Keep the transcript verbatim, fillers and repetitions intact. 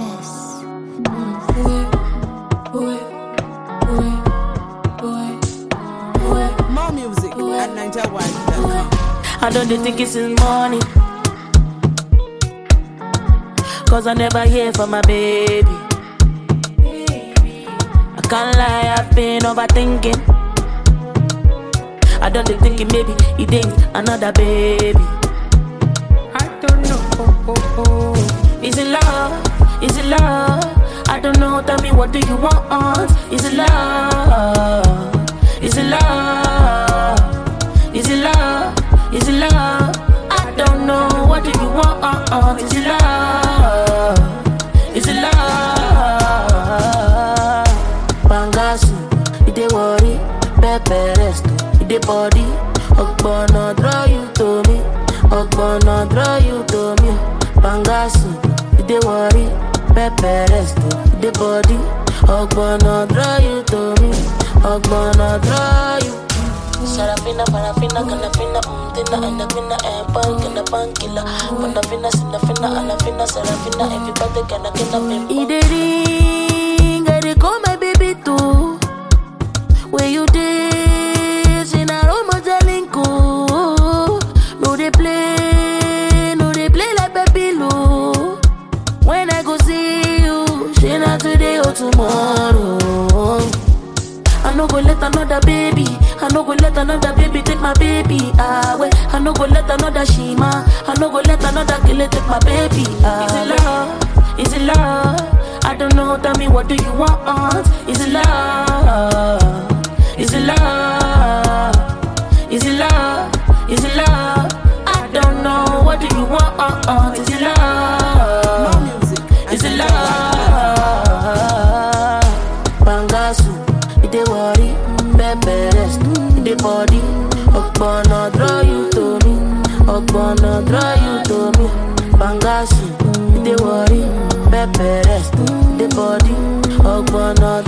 More music at niger wine dot com. I don't think it's in money, cause I never hear from my baby. I can't lie, I've been overthinking. I don't thinking maybe he thinks another baby. I don't know. Oh, oh, oh. Is it love? Is it love? I don't know. Tell me, what do you want? Is it love? Is it love? Is it love? Is it love? I don't know. What do you want? Is it love? Is it love? Bangasu, it dey worry, Pepe resto. The body, Ogbonna draw you to me, Ogbonna draw you to me. Bangasu, the worry, Pepe resto. The body, Ogbonna draw you to me, Ogbonna draw you. Sarafina, parafina, canafina, umtina, anafina, empire, canapankilla. Panafina, sinafina, anafina, sarafina, everybody can get a pimp. It ring, I call my baby too. Where you did? No they play, no they play like baby Lou. When I go see you, she not today or tomorrow. I no go let another baby, I no go let another baby take my baby away. I no go let another Shima, I no go let another killer take my baby away. Is it love? Is it love? I don't know, tell me, what do you want? Is it love? Is it love? Is it love? Is it love? I don't know. What do you want? Is it love? More music. Is it love? Bangasu, it dey worry, Pepe rest, it dey body. Ogbonna draw you to me, Ogbonna draw you to me. Bangasu, it dey worry, Pepe rest, it dey body. Ogbonna